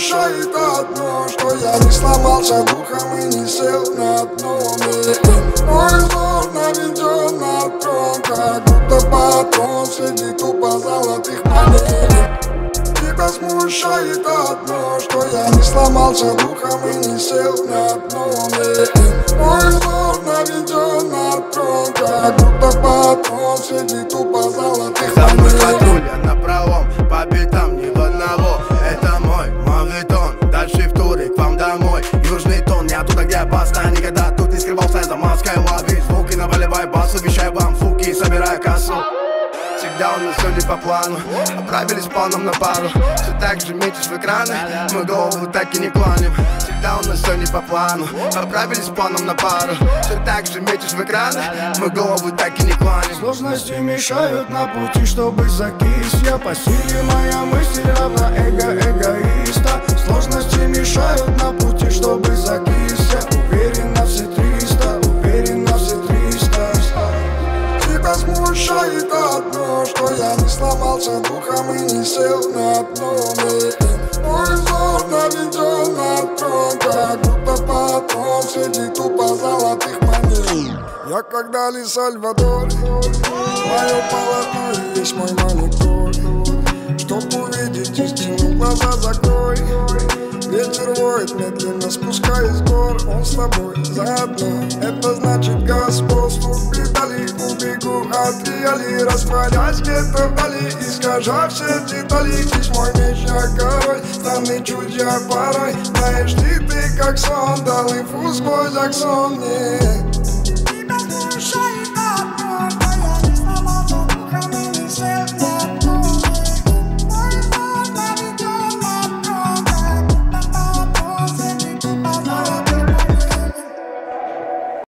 смущает одно, что я не сломался духом и не сел на дно. Мой взор наведен на трон, как будто патрон среди тупо золотых монет. Тебя смущает одно, что я не сломался духом и не сел на дно. Мой взор наведен на трон, как будто патрон среди тупо золотых монет. Мой патруля напролом, по пятам ни в одного. Это мой мавитон, дальше в туре к вам домой. Южный тон, я туда, где опасно. Никогда тут не скрывался за маской. Лови звуки, наваливай бас, обещаю вам фуки и собираю кассу. Всегда у нас все не по плану, отправились планом на пару. Все так же метишь в экраны, мы голову так и не клоним. Всегда у нас все не по плану, отправились планом на пару. Все так же метишь в экраны, мы голову так и не клоним. Сложности мешают на пути, чтобы закис. Я по силе, моя мысль равна эго эгоиста. Сложности мешают на пути, чтобы закис. Я уверен на все 300, уверен на все 300. Тебя смущает одно, что я не сломался духом и не сел на дно. Мой взор наведен на трон, как будто патрон среди тупо золотых монет. Я как Дали Сальвадор, мое полотно и весь мой монитор. Чтоб увидеть истину, глаза закрой. Ветер воет, медленно спускаясь с гор. Он с тобой заодно, это значит господство. Педали, убегу от реалий, растворясь где-то вдали, искажая все детали. Здесь мой меч, я король, странный чуть я порой. Знаешь ли ты, как сон, дал инфу сквозь аксон мне.